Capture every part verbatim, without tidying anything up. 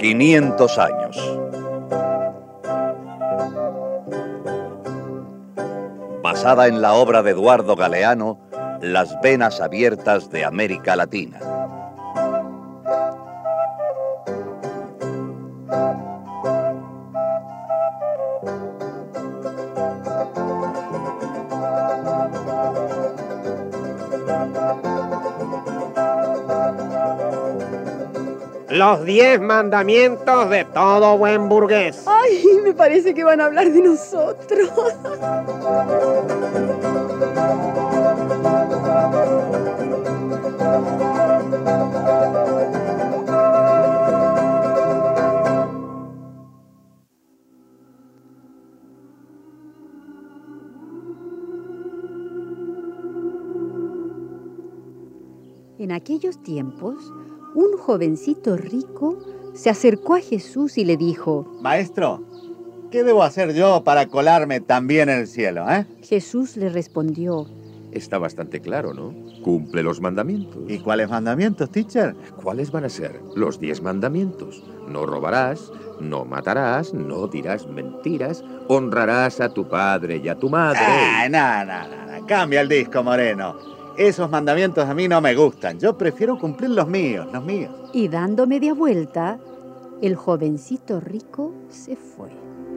quinientos años. Basada en la obra de Eduardo Galeano, Las venas abiertas de América Latina. Los diez mandamientos de todo buen burgués. Ay, me parece que van a hablar de nosotros. En aquellos tiempos, un jovencito rico se acercó a Jesús y le dijo: Maestro, ¿qué debo hacer yo para colarme también en el cielo, eh? Jesús le respondió: Está bastante claro, ¿no? Cumple los mandamientos. ¿Y cuáles mandamientos, teacher? ¿Cuáles van a ser? Los diez mandamientos. No robarás, no matarás, no dirás mentiras, honrarás a tu padre y a tu madre. Ah, no, no, no, cambia el disco, Moreno. Esos mandamientos a mí no me gustan. Yo prefiero cumplir los míos, los míos. Y dando media vuelta, el jovencito rico se fue.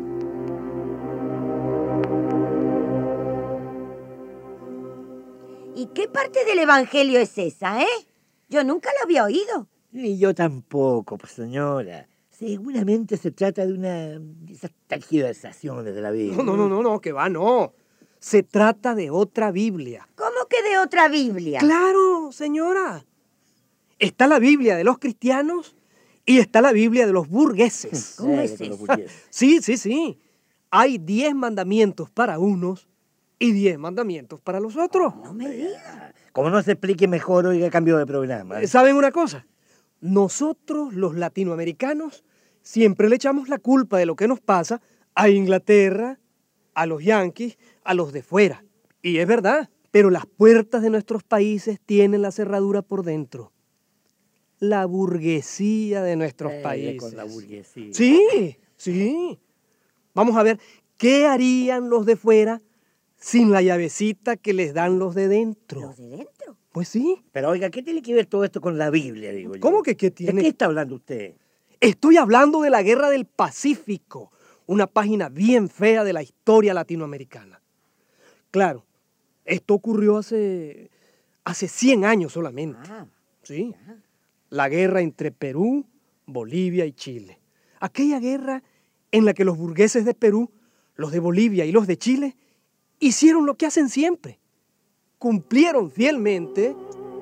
¿Y qué parte del Evangelio es esa, eh? Yo nunca lo había oído. Ni yo tampoco, pues señora. Seguramente se trata de una de esas tergiversaciones de la Biblia. No, no, no, no, no, que va, no. Se trata de otra Biblia. ¿Cómo que de otra Biblia? Claro, señora. Está la Biblia de los cristianos y está la Biblia de los burgueses. ¿Cómo es eso? Sí, sí, sí. Hay diez mandamientos para unos y diez mandamientos para los otros. No me digas. Como no se explique mejor, oiga, cambio de programa. ¿Saben una cosa? Nosotros, los latinoamericanos, siempre le echamos la culpa de lo que nos pasa a Inglaterra, a los yanquis, a los de fuera. Y es verdad, pero las puertas de nuestros países tienen la cerradura por dentro. La burguesía de nuestros Eh, países. con la burguesía. Sí, sí. Vamos a ver, ¿qué harían los de fuera sin la llavecita que les dan los de dentro? ¿Los de dentro? Pues sí. Pero oiga, ¿qué tiene que ver todo esto con la Biblia, digo yo? ¿Cómo que qué tiene? ¿De qué está hablando usted? Estoy hablando de la Guerra del Pacífico, una página bien fea de la historia latinoamericana. Claro, esto ocurrió hace, hace cien años solamente. Ah, Sí. La guerra entre Perú, Bolivia y Chile. Aquella guerra en la que los burgueses de Perú, los de Bolivia y los de Chile hicieron lo que hacen siempre. Cumplieron fielmente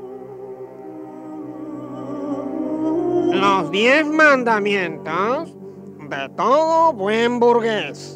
los diez mandamientos de todo buen burgués.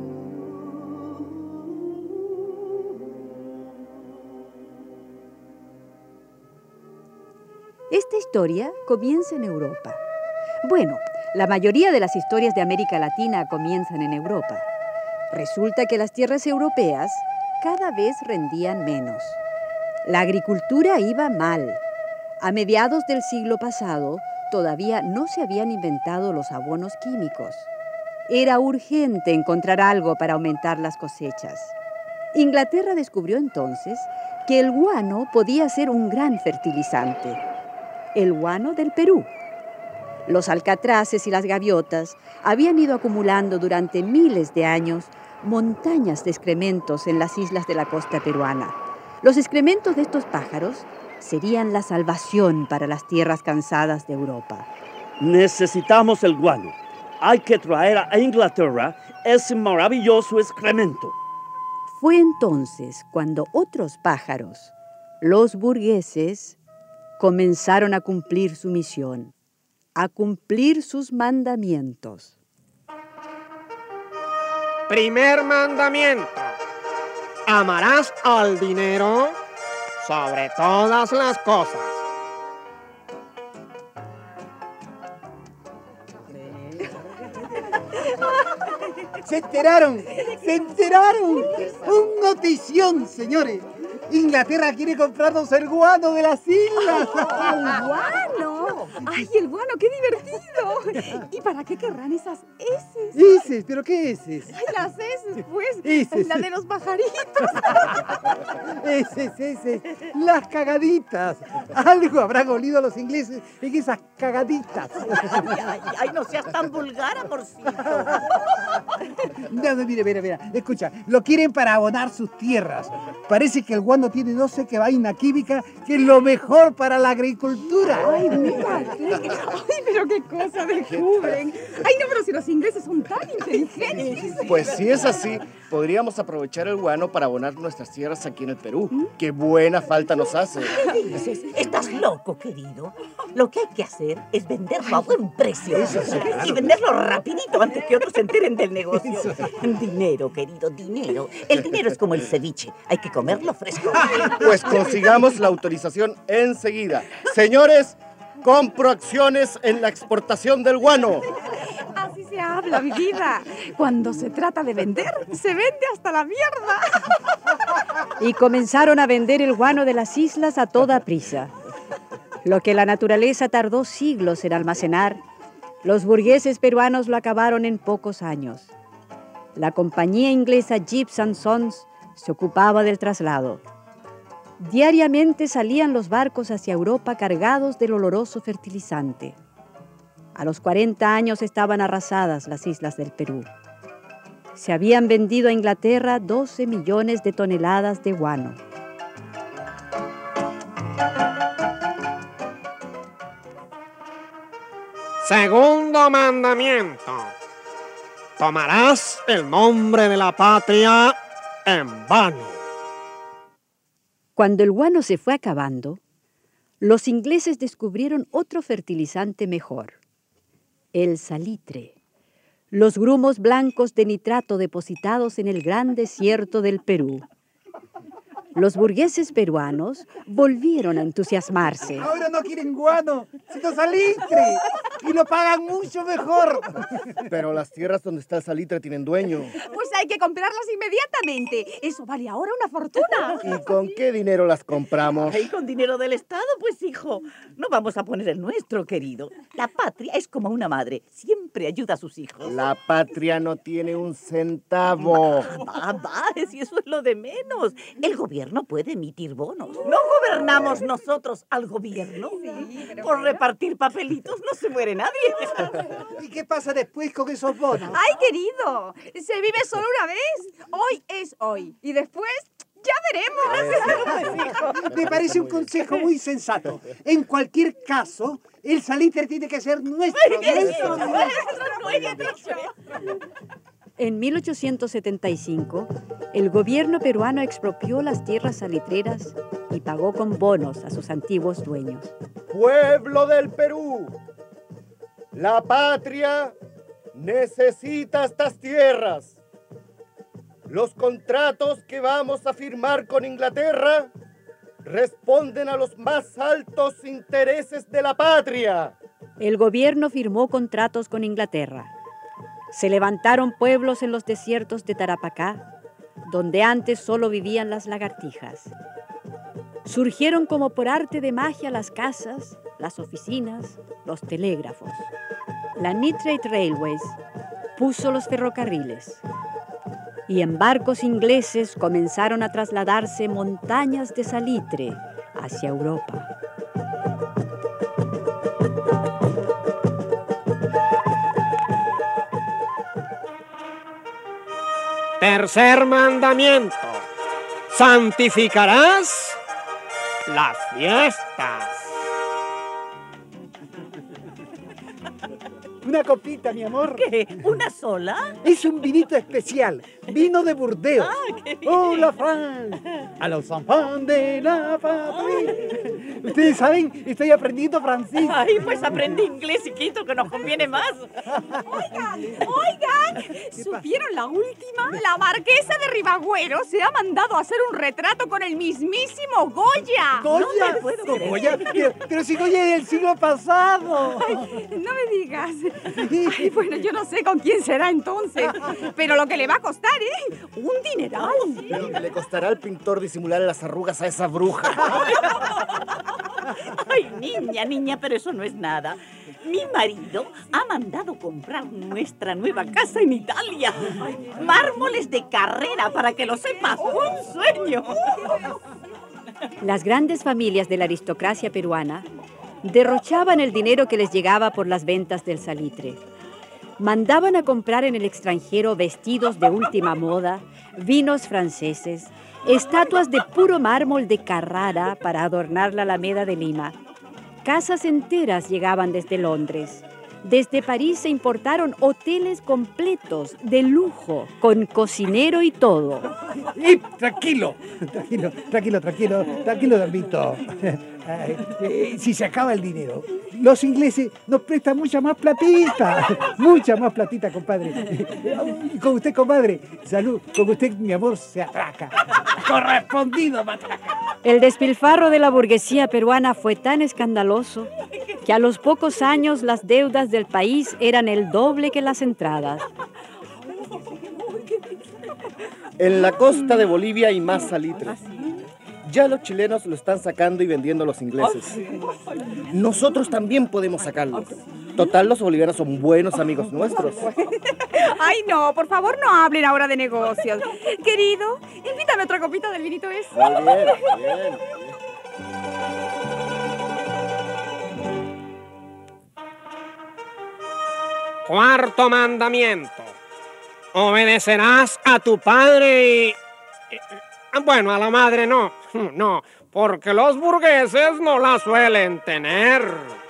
Esta historia comienza en Europa. Bueno, la mayoría de las historias de América Latina comienzan en Europa. Resulta que las tierras europeas cada vez rendían menos. La agricultura iba mal. A mediados del siglo pasado, todavía no se habían inventado los abonos químicos. Era urgente encontrar algo para aumentar las cosechas. Inglaterra descubrió entonces que el guano podía ser un gran fertilizante. El guano del Perú. Los alcatraces y las gaviotas habían ido acumulando durante miles de años montañas de excrementos en las islas de la costa peruana. Los excrementos de estos pájaros serían la salvación para las tierras cansadas de Europa. Necesitamos el guano. Hay que traer a Inglaterra ese maravilloso excremento. Fue entonces cuando otros pájaros, los burgueses, comenzaron a cumplir su misión, a cumplir sus mandamientos. Primer mandamiento. Amarás al dinero sobre todas las cosas. ¡Se enteraron! ¡Se enteraron! ¡Un notición, señores! Inglaterra quiere comprarnos el guano de las islas. ¡El guano! ¡Ay, el guano, qué divertido! ¿Y para qué querrán esas eses? Eses, ¿pero qué eses? Ay, las eses, pues. Eses. La de los pajaritos. Eses, eses. Las cagaditas. Algo habrán olido los ingleses en esas cagaditas. Ay, ay, ay, no seas tan vulgar, amorcito. No, no, mira, mira, mira. Escucha, lo quieren para abonar sus tierras. Parece que el guano tiene no sé qué vaina química que es lo mejor para la agricultura. Ay, mira. Ay, pero qué cosa descubren. Ay, no, pero si los ingleses son tan inteligentes. Pues si es así, podríamos aprovechar el guano para abonar nuestras tierras aquí en el Perú. ¡Qué buena falta nos hace! ¿Qué dices? Estás loco, querido. Lo que hay que hacer es venderlo a buen precio. Eso sí, claro. Y venderlo rapidito antes que otros se enteren del negocio. Dinero, querido, dinero. El dinero es como el ceviche. Hay que comerlo fresco. Pues consigamos la autorización enseguida. Señores, compro acciones en la exportación del guano. Así se habla, mi vida. Cuando se trata de vender, se vende hasta la mierda. Y comenzaron a vender el guano de las islas a toda prisa. Lo que la naturaleza tardó siglos en almacenar, los burgueses peruanos lo acabaron en pocos años. La compañía inglesa Gibbs and Sons se ocupaba del traslado. Diariamente salían los barcos hacia Europa cargados del oloroso fertilizante. A los cuarenta años estaban arrasadas las islas del Perú. Se habían vendido a Inglaterra doce millones de toneladas de guano. Segundo mandamiento. Tomarás el nombre de la patria en vano. Cuando el guano se fue acabando, los ingleses descubrieron otro fertilizante mejor, el salitre, los grumos blancos de nitrato depositados en el gran desierto del Perú. Los burgueses peruanos volvieron a entusiasmarse. Ahora no quieren guano, sino salitre. Y lo pagan mucho mejor. Pero las tierras donde está el salitre tienen dueño. Pues hay que comprarlas inmediatamente. Eso vale ahora una fortuna. ¿Y con qué dinero las compramos? Ay, con dinero del Estado, pues, hijo. No vamos a poner el nuestro, querido. La patria es como una madre. Siempre ayuda a sus hijos. La patria no tiene un centavo. Va, va, si eso es lo de menos. El gobierno puede emitir bonos. ¿No gobernamos nosotros al gobierno? Sí, pero por repartir papelitos no se muere nadie. ¿Y qué pasa después con esos bonos? ¡Ay, querido! Se vive solo una vez. Hoy es hoy. Y después ya veremos. Me parece un consejo muy sensato. En cualquier caso, el salitre tiene que ser nuestro. Eso, eso no hay dicho. En mil ochocientos setenta y cinco, el gobierno peruano expropió las tierras salitreras y pagó con bonos a sus antiguos dueños. Pueblo del Perú, la patria necesita estas tierras. Los contratos que vamos a firmar con Inglaterra responden a los más altos intereses de la patria. El gobierno firmó contratos con Inglaterra. Se levantaron pueblos en los desiertos de Tarapacá, donde antes solo vivían las lagartijas. Surgieron como por arte de magia las casas, las oficinas, los telégrafos. La Nitrate Railways puso los ferrocarriles. Y en barcos ingleses comenzaron a trasladarse montañas de salitre hacia Europa. Tercer mandamiento. Santificarás las fiestas. Una copita, mi amor. ¿Qué? ¿Una sola? Es un vinito especial. Vino de Burdeos. Ah, qué bien. ¡Hola, Fran! A los enfants de la patria. Ustedes saben, estoy aprendiendo francés. Ay, pues aprendí inglés, chiquito, que nos conviene más. Oigan, oigan, ¿supieron la última? La marquesa de Ribagüero se ha mandado a hacer un retrato con el mismísimo Goya. ¿Goya? No me puedo ¿Con creer. Goya? Pero, pero si Goya es del siglo pasado. Ay, no me digas. Ay, bueno, yo no sé con quién será entonces, pero lo que le va a costar, ¿eh? Un dineral. Pero le costará al pintor disimular las arrugas a esa bruja. Ay, niña, niña, pero eso no es nada. Mi marido ha mandado comprar nuestra nueva casa en Italia. Mármoles de carrera, para que lo sepas. ¡Un sueño! Las grandes familias de la aristocracia peruana derrochaban el dinero que les llegaba por las ventas del salitre. Mandaban a comprar en el extranjero vestidos de última moda, vinos franceses, estatuas de puro mármol de Carrara para adornar la Alameda de Lima. Casas enteras llegaban desde Londres. Desde París se importaron hoteles completos, de lujo, con cocinero y todo. Y tranquilo, tranquilo, tranquilo, tranquilo, tranquilo, Dalmito. Ay, eh, si se acaba el dinero, los ingleses nos prestan mucha más platita, mucha más platita, compadre. Y con usted, compadre, salud, con usted, mi amor, se atraca. Correspondido, matraca. El despilfarro de la burguesía peruana fue tan escandaloso que a los pocos años las deudas del país eran el doble que las entradas. En la costa de Bolivia hay más salitre. Ya los chilenos lo están sacando y vendiendo a los ingleses. Nosotros también podemos sacarlo. Total, los bolivianos son buenos amigos nuestros. Ay, no, por favor, no hablen ahora de negocios. Querido, invítame otra copita del vinito ese. Muy bien, bien. Cuarto mandamiento. Obedecerás a tu padre y... Bueno, a la madre no. No, porque los burgueses no la suelen tener.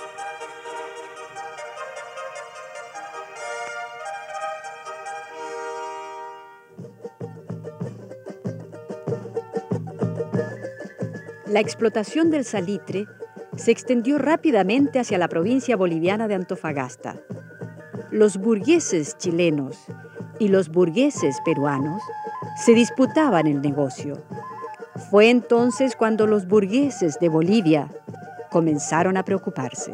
La explotación del salitre se extendió rápidamente hacia la provincia boliviana de Antofagasta. Los burgueses chilenos y los burgueses peruanos se disputaban el negocio. Fue entonces cuando los burgueses de Bolivia comenzaron a preocuparse.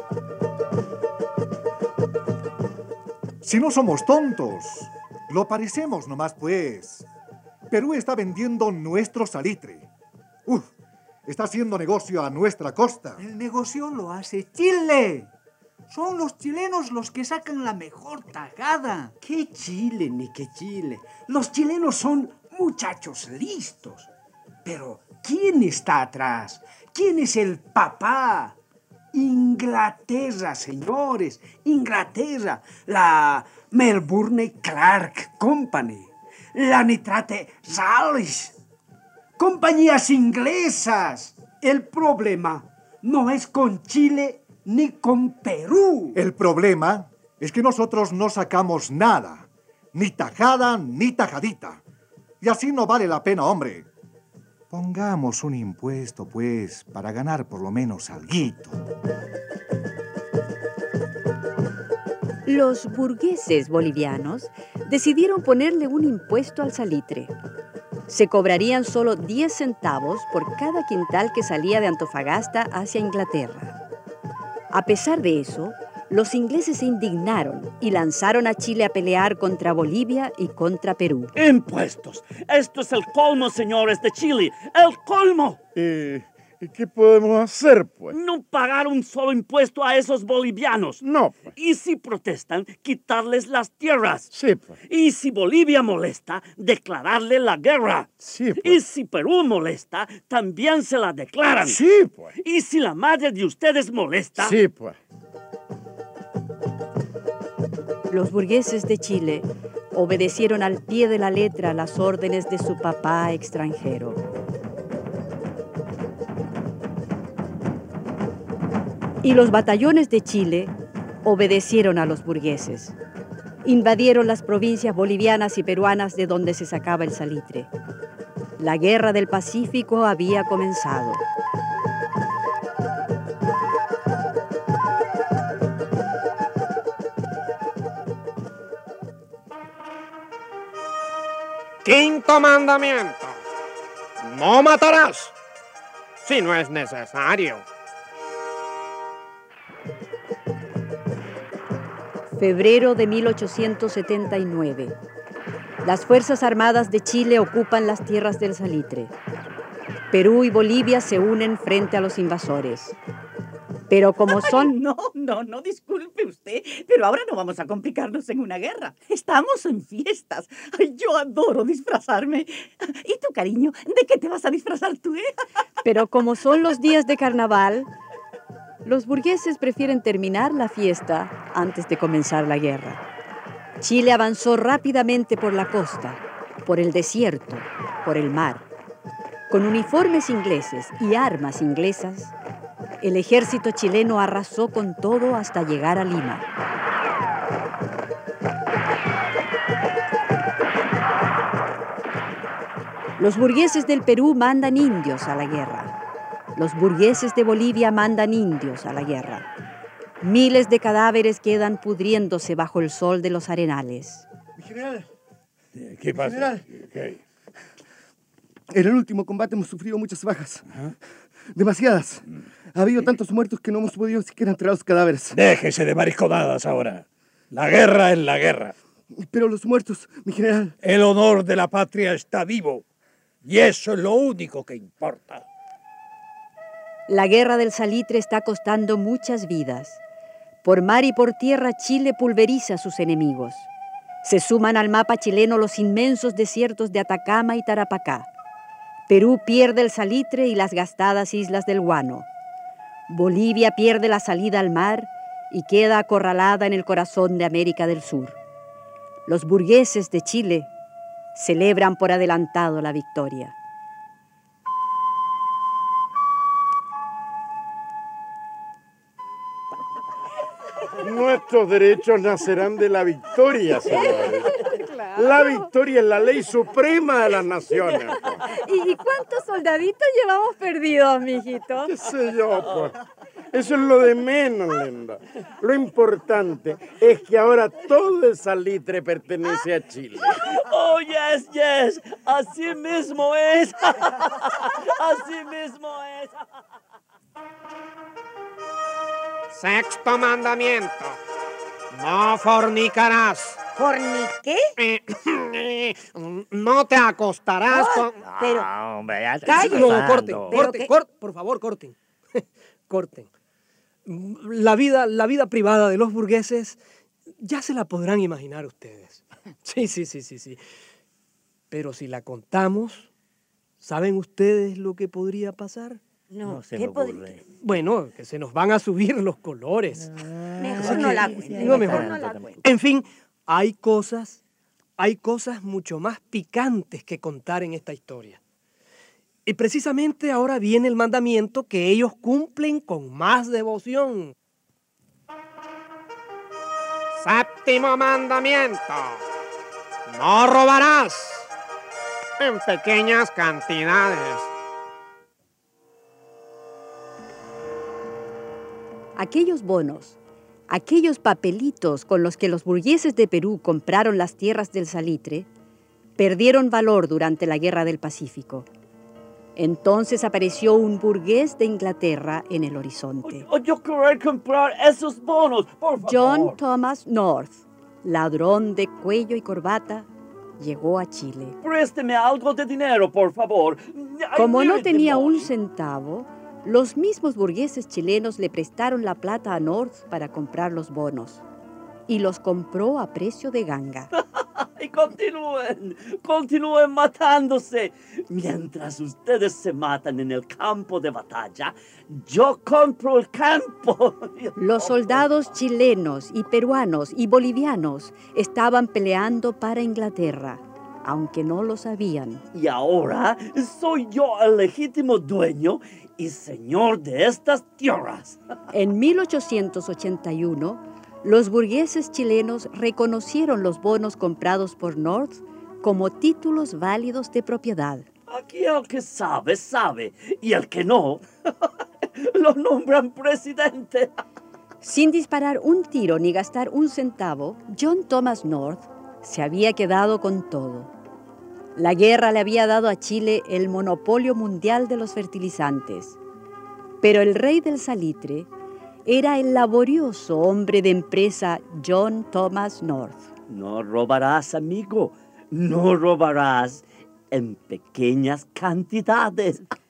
Si no somos tontos, lo parecemos nomás pues. Perú está vendiendo nuestro salitre. Uf, está haciendo negocio a nuestra costa. El negocio lo hace Chile. Son los chilenos los que sacan la mejor tajada. ¿Qué Chile ni qué Chile? Los chilenos son muchachos listos. Pero, ¿quién está atrás? ¿Quién es el papá? Inglaterra, señores. Inglaterra. La Melbourne Clark Company. La Nitrate Rallis. Compañías inglesas. El problema no es con Chile ni con Perú. El problema es que nosotros no sacamos nada. Ni tajada, ni tajadita. Y así no vale la pena, hombre. Pongamos un impuesto, pues, para ganar por lo menos alguito. Los burgueses bolivianos decidieron ponerle un impuesto al salitre. Se cobrarían solo diez centavos por cada quintal que salía de Antofagasta hacia Inglaterra. A pesar de eso, los ingleses se indignaron y lanzaron a Chile a pelear contra Bolivia y contra Perú. ¡Impuestos! Esto es el colmo, señores de Chile. ¡El colmo! ¿Y, ¿y qué podemos hacer, pues? No pagar un solo impuesto a esos bolivianos. No, pues. Y si protestan, quitarles las tierras. Sí, pues. Y si Bolivia molesta, declararle la guerra. Sí, pues. Y si Perú molesta, también se la declaran. Sí, pues. Y si la madre de ustedes molesta... Sí, pues. Los burgueses de Chile obedecieron al pie de la letra las órdenes de su papá extranjero. Y los batallones de Chile obedecieron a los burgueses. Invadieron las provincias bolivianas y peruanas de donde se sacaba el salitre. La Guerra del Pacífico había comenzado. Quinto mandamiento. No matarás si no es necesario. Febrero de mil ochocientos setenta y nueve. Las Fuerzas Armadas de Chile ocupan las tierras del salitre. Perú y Bolivia se unen frente a los invasores. Pero como son... Ay, no, no, no, disculpe usted, pero ahora no vamos a complicarnos en una guerra. Estamos en fiestas. Ay, yo adoro disfrazarme. ¿Y tú, cariño, de qué te vas a disfrazar tú, eh? Pero como son los días de carnaval, los burgueses prefieren terminar la fiesta antes de comenzar la guerra. Chile avanzó rápidamente por la costa, por el desierto, por el mar. Con uniformes ingleses y armas inglesas, el ejército chileno arrasó con todo hasta llegar a Lima. Los burgueses del Perú mandan indios a la guerra. Los burgueses de Bolivia mandan indios a la guerra. Miles de cadáveres quedan pudriéndose bajo el sol de los arenales. Mi general. ¿Qué pasa? General. ¿Qué? En el último combate hemos sufrido muchas bajas. Demasiadas. Ha habido tantos muertos que no hemos podido siquiera enterrar los cadáveres. Déjese de mariscodadas ahora. La guerra es la guerra. Pero los muertos, mi general. El honor de la patria está vivo. Y eso es lo único que importa. La guerra del salitre está costando muchas vidas. Por mar y por tierra, Chile pulveriza a sus enemigos. Se suman al mapa chileno los inmensos desiertos de Atacama y Tarapacá. Perú pierde el salitre y las gastadas islas del Guano. Bolivia pierde la salida al mar y queda acorralada en el corazón de América del Sur. Los burgueses de Chile celebran por adelantado la victoria. Nuestros derechos nacerán de la victoria, señores. La victoria es la ley suprema de las naciones. ¿Y cuántos soldaditos llevamos perdidos, mijito? ¿Qué sé yo, pues? Eso es lo de menos, Linda. Lo importante es que ahora todo el salitre pertenece a Chile. Oh, yes, yes. Así mismo es. Así mismo es. Sexto mandamiento. No fornicarás. ¿Forniqué? Eh, no te acostarás con... Pero... No, hombre, ya Cállate. No, corten, ¿Pero corten, qué? corten, por favor, corten. Corten. La vida, la vida privada de los burgueses ya se la podrán imaginar ustedes. Sí, sí, sí, sí, sí. Pero si la contamos, ¿saben ustedes lo que podría pasar? No, No se ¿qué me pod- ocurre. Bueno, que se nos van a subir los colores. Mejor Así no que- la cuente. no, mejor. no la cuente. En fin, hay cosas, hay cosas mucho más picantes que contar en esta historia. Y precisamente ahora viene el mandamiento que ellos cumplen con más devoción. Séptimo mandamiento. No robarás. En pequeñas cantidades. Aquellos bonos, aquellos papelitos con los que los burgueses de Perú compraron las tierras del salitre, perdieron valor durante la Guerra del Pacífico. Entonces apareció un burgués de Inglaterra en el horizonte. Oh, yo quiero comprar esos bonos, por favor. John Thomas North, ladrón de cuello y corbata, llegó a Chile. Présteme algo de dinero, por favor. I Como no need the tenía money. un centavo, los mismos burgueses chilenos le prestaron la plata a North para comprar los bonos. Y los compró a precio de ganga. Y continúen, continúen matándose. Mientras ustedes se matan en el campo de batalla, yo compro el campo. Los soldados chilenos y peruanos y bolivianos estaban peleando para Inglaterra, aunque no lo sabían. Y ahora soy yo el legítimo dueño y señor de estas tierras. En mil ochocientos ochenta y uno, los burgueses chilenos reconocieron los bonos comprados por North como títulos válidos de propiedad. Aquí el que sabe, sabe, y el que no, lo nombran presidente. Sin disparar un tiro ni gastar un centavo, John Thomas North se había quedado con todo. La guerra le había dado a Chile el monopolio mundial de los fertilizantes. Pero el rey del salitre era el laborioso hombre de empresa John Thomas North. No robarás, amigo, no robarás en pequeñas cantidades.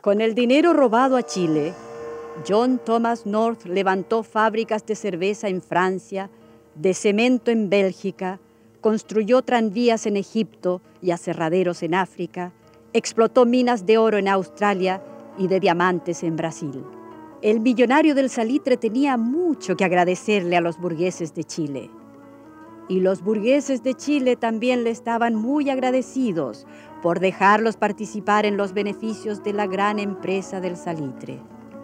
Con el dinero robado a Chile, John Thomas North levantó fábricas de cerveza en Francia, de cemento en Bélgica, construyó tranvías en Egipto y aserraderos en África, explotó minas de oro en Australia y de diamantes en Brasil. El millonario del salitre tenía mucho que agradecerle a los burgueses de Chile. Y los burgueses de Chile también le estaban muy agradecidos por dejarlos participar en los beneficios de la gran empresa del salitre.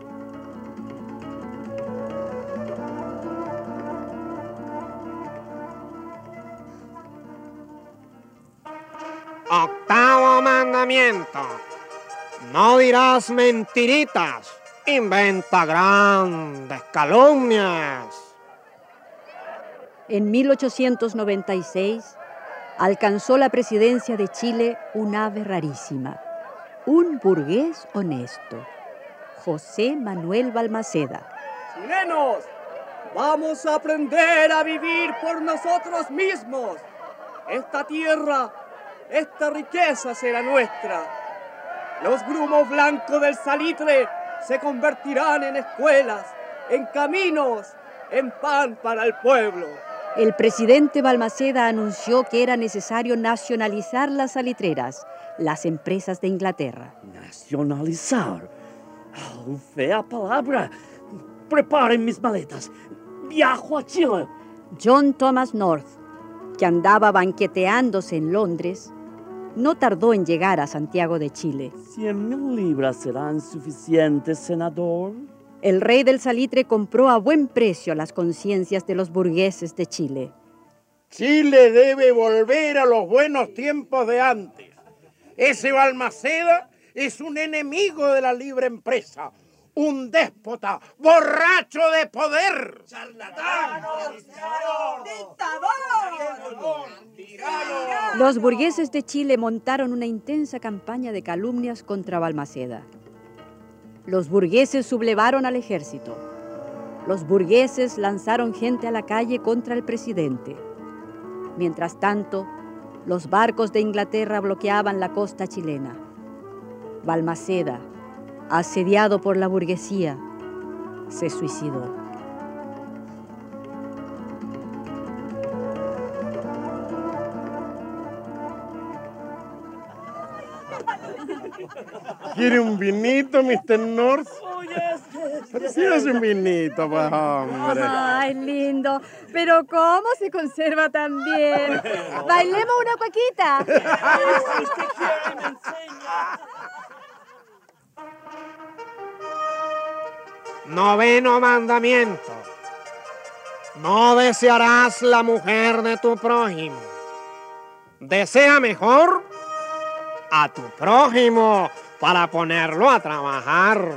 Octavo mandamiento. No dirás mentiritas. Inventa grandes calumnias. En mil ochocientos noventa y seis alcanzó la presidencia de Chile un ave rarísima, un burgués honesto, José Manuel Balmaceda. Chilenos, vamos a aprender a vivir por nosotros mismos. Esta tierra, esta riqueza será nuestra. Los grumos blancos del salitre se convertirán en escuelas, en caminos, en pan para el pueblo. El presidente Balmaceda anunció que era necesario nacionalizar las salitreras, las empresas de Inglaterra. Nacionalizar. Oh, fea palabra. Preparen mis maletas. Viajo a Chile. John Thomas North, que andaba banqueteándose en Londres, no tardó en llegar a Santiago de Chile. ¿Cien mil libras serán suficientes, senador? El rey del salitre compró a buen precio las conciencias de los burgueses de Chile. Chile debe volver a los buenos tiempos de antes. Ese Balmaceda es un enemigo de la libre empresa, un déspota, borracho de poder. ¡Charlatán! Los burgueses de Chile montaron una intensa campaña de calumnias contra Balmaceda. Los burgueses sublevaron al ejército. Los burgueses lanzaron gente a la calle contra el presidente. Mientras tanto, los barcos de Inglaterra bloqueaban la costa chilena. Balmaceda, asediado por la burguesía, se suicidó. ¿Quiere un vinito, mister North? Sírvase un vinito, pues, hombre. Ay, lindo. Pero ¿cómo se conserva tan bien? Bailemos una cuequita. Noveno mandamiento. No desearás la mujer de tu prójimo. Desea mejor a tu prójimo para ponerlo a trabajar.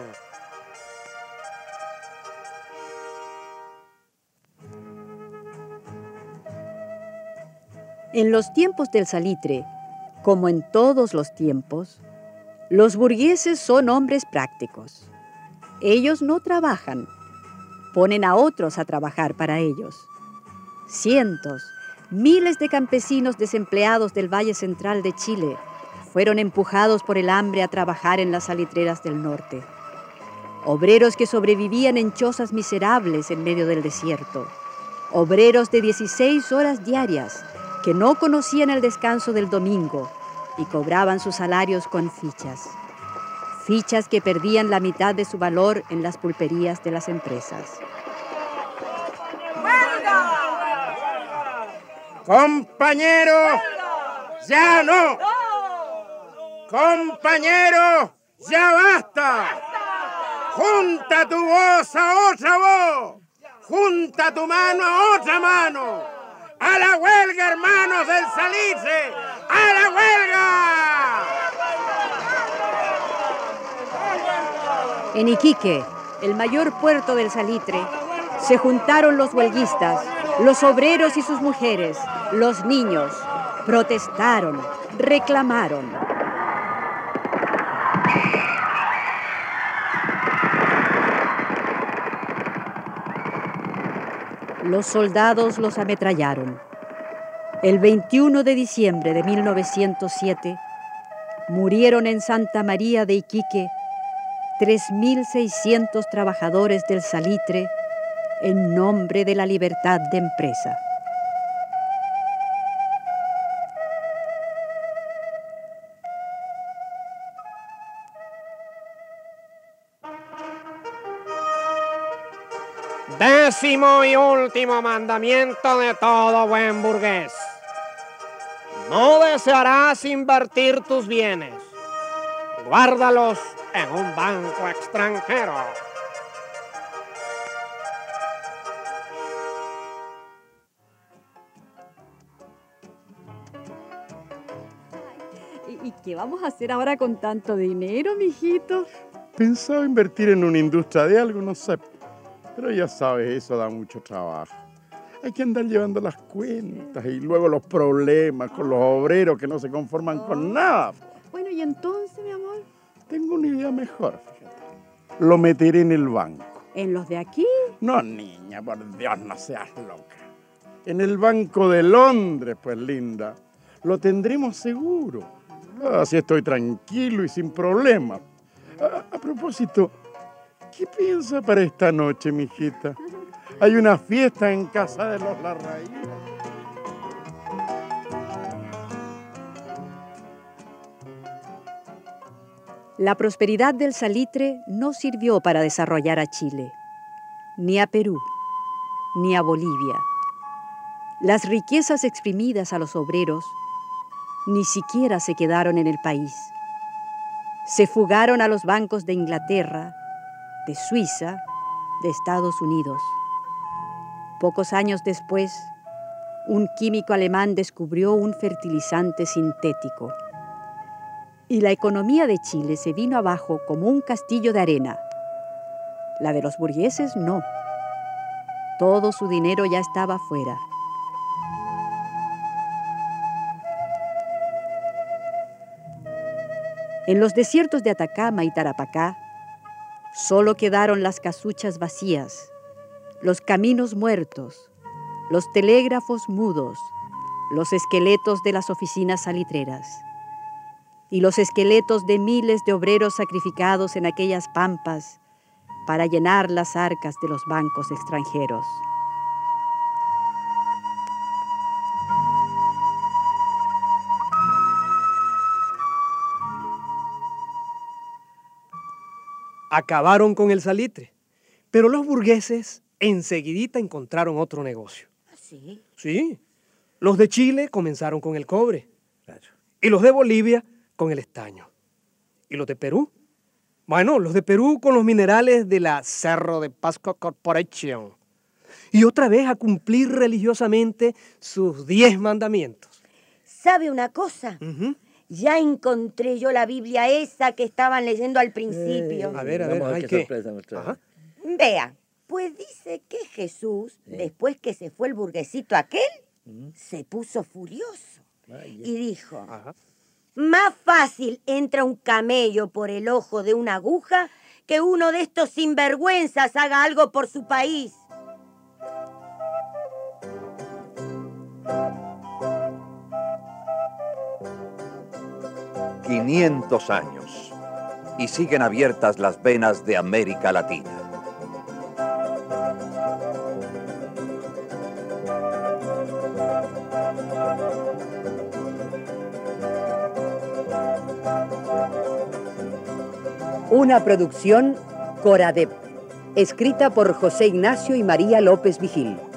En los tiempos del salitre, como en todos los tiempos, los burgueses son hombres prácticos. Ellos no trabajan, ponen a otros a trabajar para ellos. Cientos, miles de campesinos desempleados del Valle Central de Chile fueron empujados por el hambre a trabajar en las salitreras del norte. Obreros que sobrevivían en chozas miserables en medio del desierto. Obreros de dieciséis horas diarias que no conocían el descanso del domingo y cobraban sus salarios con fichas. Fichas que perdían la mitad de su valor en las pulperías de las empresas. ¡Compañeros! ¡Ya no! ¡Compañeros! ¡Ya basta! ¡Junta tu voz a otra voz! ¡Junta tu mano a otra mano! ¡A la huelga, hermanos del salitre! ¡A la huelga! En Iquique, el mayor puerto del salitre, se juntaron los huelguistas, los obreros y sus mujeres, los niños. Protestaron, reclamaron. Los soldados los ametrallaron. El veintiuno de diciembre de mil novecientos siete, murieron en Santa María de Iquique tres mil seiscientos trabajadores del salitre en nombre de la libertad de empresa. Décimo y último mandamiento de todo buen burgués. No desearás invertir tus bienes. Guárdalos en un banco extranjero. ¿Y qué vamos a hacer ahora con tanto dinero, mijito? Pensaba invertir en una industria de algo, no sé. Pero ya sabes, eso da mucho trabajo. Hay que andar llevando las cuentas y luego los problemas con los obreros que no se conforman oh. con nada. Bueno, ¿y entonces, mi amor? Tengo una idea mejor, fíjate. Lo meteré en el banco. ¿En los de aquí? No, niña, por Dios, no seas loca. En el Banco de Londres, pues, linda. Lo tendremos seguro. Así estoy tranquilo y sin problemas. A, a propósito, ¿qué piensa para esta noche, mijita? Hay una fiesta en casa de los Larraín. La prosperidad del salitre no sirvió para desarrollar a Chile, ni a Perú, ni a Bolivia. Las riquezas exprimidas a los obreros ni siquiera se quedaron en el país. Se fugaron a los bancos de Inglaterra, de Suiza, de Estados Unidos. Pocos años después, un químico alemán descubrió un fertilizante sintético. Y la economía de Chile se vino abajo como un castillo de arena. La de los burgueses no. Todo su dinero ya estaba fuera. En los desiertos de Atacama y Tarapacá, solo quedaron las casuchas vacías, los caminos muertos, los telégrafos mudos, los esqueletos de las oficinas salitreras y los esqueletos de miles de obreros sacrificados en aquellas pampas para llenar las arcas de los bancos extranjeros. Acabaron con el salitre, pero los burgueses enseguidita encontraron otro negocio. ¿Sí? Sí. Los de Chile comenzaron con el cobre. Claro. Y los de Bolivia con el estaño. ¿Y los de Perú? Bueno, los de Perú con los minerales de la Cerro de Pasco Corporation. Y otra vez a cumplir religiosamente sus diez mandamientos. ¿Sabe una cosa? Uh-huh. Ya encontré yo la Biblia esa que estaban leyendo al principio. Eh, a ver, a ver, Vamos a ¿hay ver qué? qué sorpresa nos trae. Vea, pues dice que Jesús, Sí. después que se fue el burguesito aquel, Mm. se puso furioso Vaya. y dijo, Ajá. más fácil entra un camello por el ojo de una aguja que uno de estos sinvergüenzas haga algo por su país. quinientos años y siguen abiertas las venas de América Latina. Una producción Coradep, escrita por José Ignacio y María López Vigil.